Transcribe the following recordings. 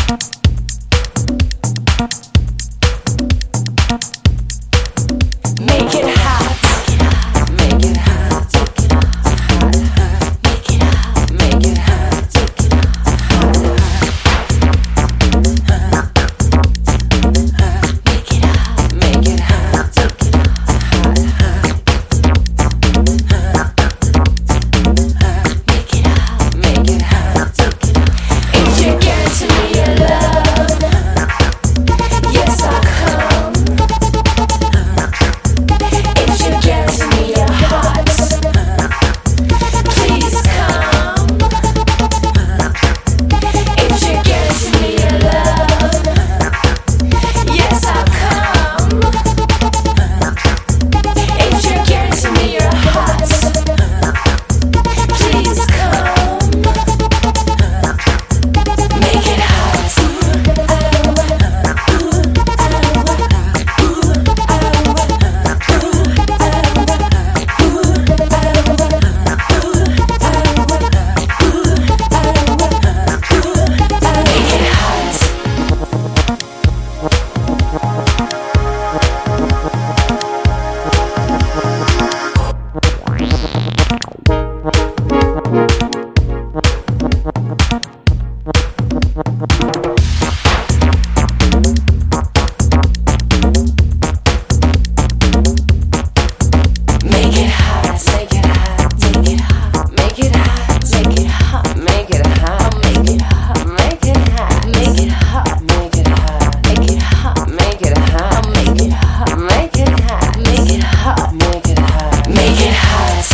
Make it hot. Make it hot. Make it hot. Make it hot. Make it hot. Make it hot. Make it hot. Make it hot. If you're guaranteed me your love, yes I'll come. If you're guaranteed me your heart, please come. If you're guaranteed me your love, yes I'll come. If you're guaranteed me your heart, please come. Make it hot. Make it hot. Make it hot, make it hot, make it hot, make it hot, make it hot, make it hot, make it hot, make it hot, make it hot, make it hot, make it hot, make it hot, make it hot, make it hot, make it hot, make it hot, make it hot.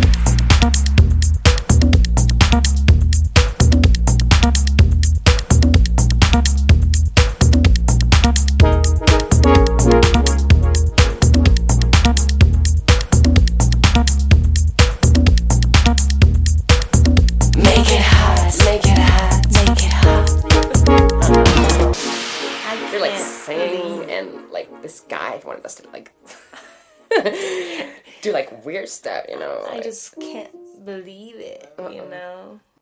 Make it hot, make it hot, make it hot. They're like singing, and like this guy wanted us to like do like weird stuff, you know. I like- just can't believe it, you know?